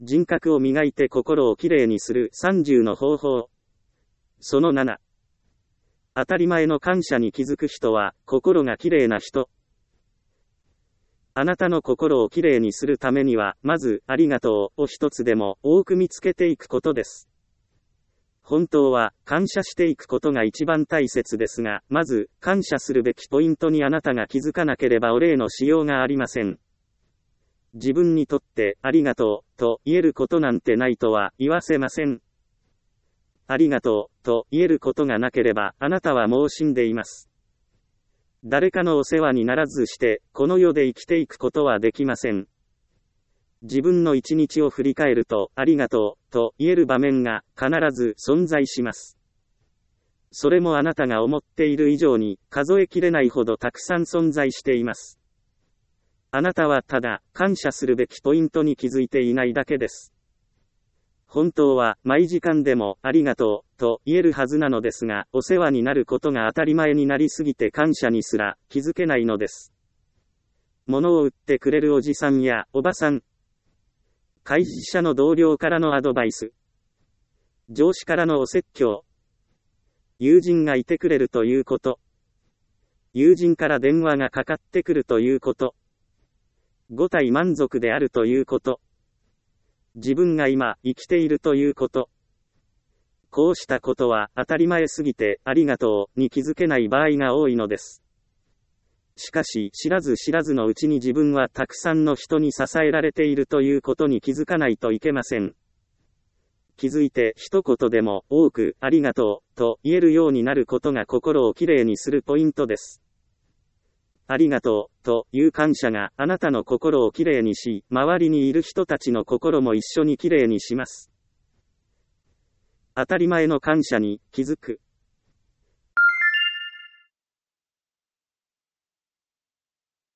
人格を磨いて心をきれいにする30の方法。その7。当たり前の感謝に気づく人は、心がきれいな人。あなたの心をきれいにするためには、まず、ありがとうを一つでも多く見つけていくことです。本当は、感謝していくことが一番大切ですが、まず、感謝するべきポイントにあなたが気づかなければお礼のしようがありません。自分にとって、ありがとう、と言えることなんてないとは言わせません。ありがとう、と言えることがなければ、あなたはもう死んでいます。誰かのお世話にならずして、この世で生きていくことはできません。自分の一日を振り返ると、ありがとう、と言える場面が必ず存在します。それもあなたが思っている以上に、数えきれないほどたくさん存在しています。あなたはただ、感謝するべきポイントに気づいていないだけです。本当は、毎時間でも、ありがとう、と言えるはずなのですが、お世話になることが当たり前になりすぎて感謝にすら、気づけないのです。物を売ってくれるおじさんや、おばさん。会社の同僚からのアドバイス。上司からのお説教。友人がいてくれるということ。友人から電話がかかってくるということ。五体満足であるということ。自分が今、生きているということ。こうしたことは当たり前すぎて、ありがとうに気づけない場合が多いのです。しかし、知らず知らずのうちに自分はたくさんの人に支えられているということに気づかないといけません。気づいて一言でも多く、ありがとう、と言えるようになることが心をきれいにするポイントです。ありがとう、という感謝があなたの心をきれいにし、周りにいる人たちの心も一緒にきれいにします。当たり前の感謝に気づく。